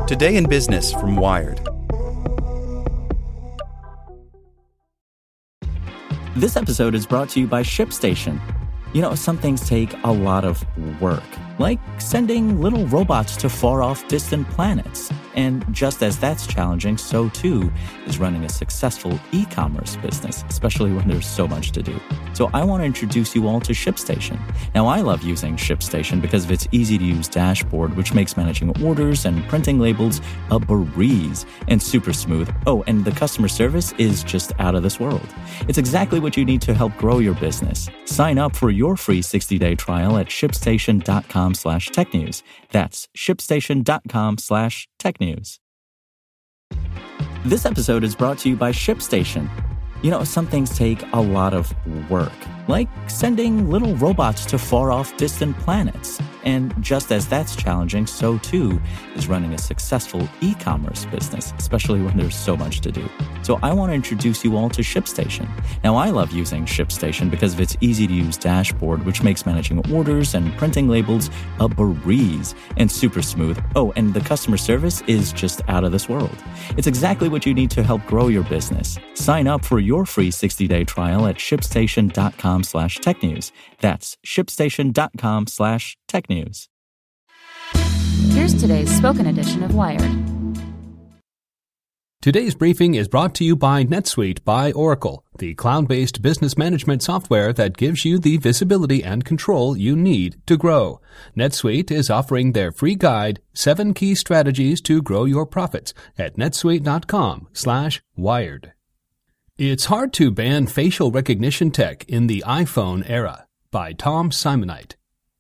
Today in Business from Wired. This episode is brought to you by ShipStation. You know, some things take a lot of work, like sending little robots to far-off distant planets. And just as that's challenging, so too is running a successful e-commerce business, especially when there's so much to do. So I want to introduce you all to ShipStation. Now, I love using ShipStation because of its easy-to-use dashboard, which makes managing orders and printing labels a breeze and super smooth. Oh, and the customer service is just out of this world. It's exactly what you need to help grow your business. Sign up for your free 60-day trial at shipstation.com/technews. That's shipstation.com/technews. This episode is brought to you by ShipStation. You know, some things take a lot of work, like sending little robots to far-off distant planets. And just as that's challenging, so too is running a successful e-commerce business, especially when there's so much to do. So I want to introduce you all to ShipStation. Now, I love using ShipStation because of its easy-to-use dashboard, which makes managing orders and printing labels a breeze and super smooth. Oh, and the customer service is just out of this world. It's exactly what you need to help grow your business. Sign up for your free 60-day trial at shipstation.com/technews. That's shipstation.com/technews. Here's today's spoken edition of Wired. Today's briefing is brought to you by NetSuite by Oracle, the cloud-based business management software that gives you the visibility and control you need to grow. NetSuite is offering their free guide, 7 Key Strategies to Grow Your Profits, at netsuite.com/wired. It's hard to ban facial recognition tech in the iPhone era, by Tom Simonite.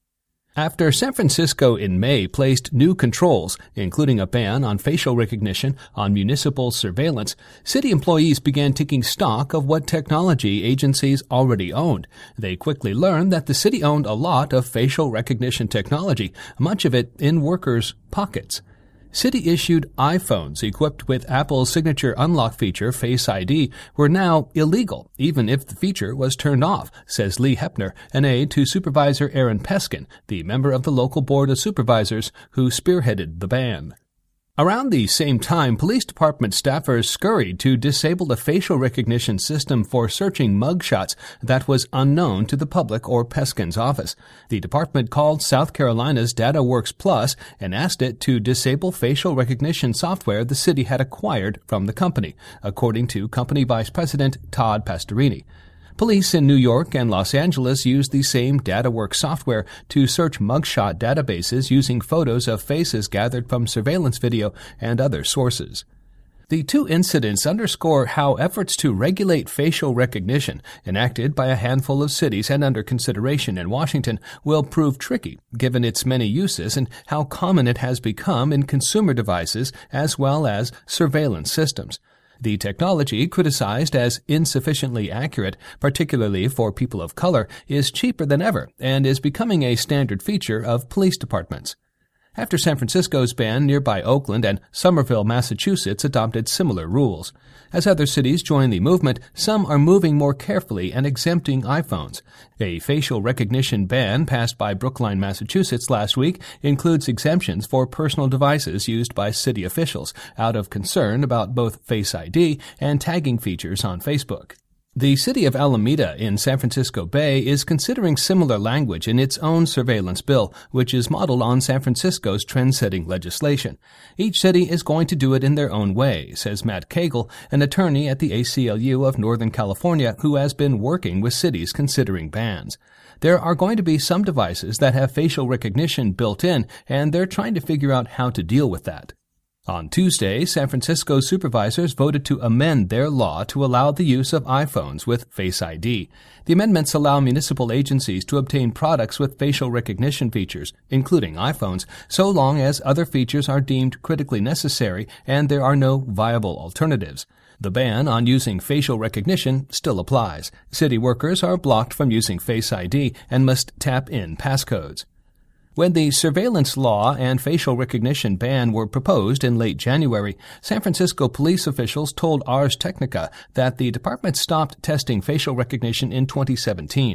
After San Francisco in May placed new controls, including a ban on facial recognition on municipal surveillance, city employees began taking stock of what technology agencies already owned. They quickly learned that the city owned a lot of facial recognition technology, much of it in workers' pockets. City-issued iPhones equipped with Apple's signature unlock feature, Face ID, were now illegal, even if the feature was turned off, says Lee Hepner, an aide to Supervisor Aaron Peskin, the member of the local board of supervisors who spearheaded the ban. Around the same time, police department staffers scurried to disable a facial recognition system for searching mugshots that was unknown to the public or Peskin's office. The department called South Carolina's DataWorks Plus and asked it to disable facial recognition software the city had acquired from the company, according to company vice president Todd Pastorini. Police in New York and Los Angeles used the same DataWorks software to search mugshot databases using photos of faces gathered from surveillance video and other sources. The two incidents underscore how efforts to regulate facial recognition, enacted by a handful of cities and under consideration in Washington, will prove tricky, given its many uses and how common it has become in consumer devices as well as surveillance systems. The technology, criticized as insufficiently accurate, particularly for people of color, is cheaper than ever and is becoming a standard feature of police departments. After San Francisco's ban, nearby Oakland and Somerville, Massachusetts adopted similar rules. As other cities join the movement, some are moving more carefully and exempting iPhones. A facial recognition ban passed by Brookline, Massachusetts last week includes exemptions for personal devices used by city officials out of concern about both Face ID and tagging features on Facebook. The city of Alameda in San Francisco Bay is considering similar language in its own surveillance bill, which is modeled on San Francisco's trend-setting legislation. Each city is going to do it in their own way, says Matt Cagle, an attorney at the ACLU of Northern California who has been working with cities considering bans. There are going to be some devices that have facial recognition built in, and they're trying to figure out how to deal with that. On Tuesday, San Francisco supervisors voted to amend their law to allow the use of iPhones with Face ID. The amendments allow municipal agencies to obtain products with facial recognition features, including iPhones, so long as other features are deemed critically necessary and there are no viable alternatives. The ban on using facial recognition still applies. City workers are blocked from using Face ID and must tap in passcodes. When the surveillance law and facial recognition ban were proposed in late January, San Francisco police officials told Ars Technica that the department stopped testing facial recognition in 2017.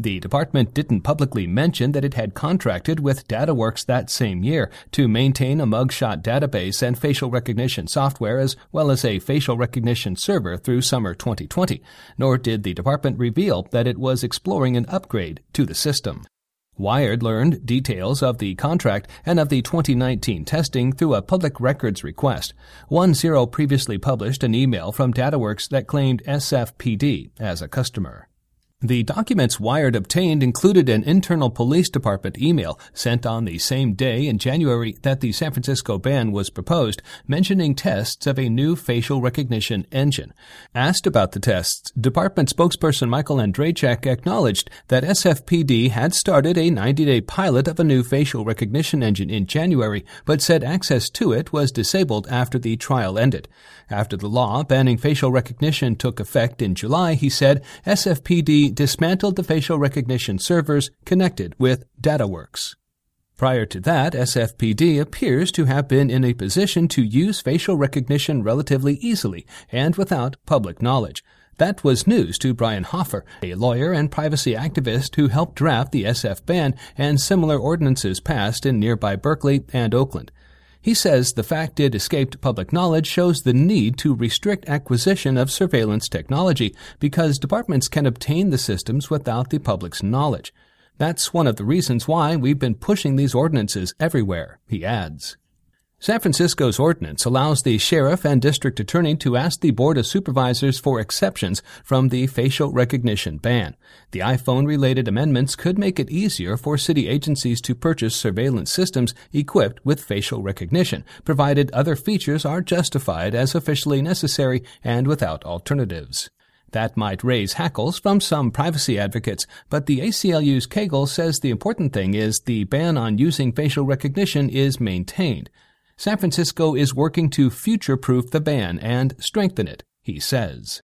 The department didn't publicly mention that it had contracted with DataWorks that same year to maintain a mugshot database and facial recognition software as well as a facial recognition server through summer 2020, nor did the department reveal that it was exploring an upgrade to the system. Wired learned details of the contract and of the 2019 testing through a public records request. 10 previously published an email from DataWorks that claimed SFPD as a customer. The documents Wired obtained included an internal police department email sent on the same day in January that the San Francisco ban was proposed, mentioning tests of a new facial recognition engine. Asked about the tests, department spokesperson Michael Andrachek acknowledged that SFPD had started a 90-day pilot of a new facial recognition engine in January, but said access to it was disabled after the trial ended. After the law banning facial recognition took effect in July, he said SFPD dismantled the facial recognition servers connected with DataWorks. Prior to that, SFPD appears to have been in a position to use facial recognition relatively easily and without public knowledge. That was news to Brian Hoffer, a lawyer and privacy activist who helped draft the SF ban and similar ordinances passed in nearby Berkeley and Oakland. He says the fact it escaped public knowledge shows the need to restrict acquisition of surveillance technology because departments can obtain the systems without the public's knowledge. That's one of the reasons why we've been pushing these ordinances everywhere, he adds. San Francisco's ordinance allows the sheriff and district attorney to ask the Board of Supervisors for exceptions from the facial recognition ban. The iPhone-related amendments could make it easier for city agencies to purchase surveillance systems equipped with facial recognition, provided other features are justified as officially necessary and without alternatives. That might raise hackles from some privacy advocates, but the ACLU's Cagle says the important thing is the ban on using facial recognition is maintained. San Francisco is working to future-proof the ban and strengthen it, he says.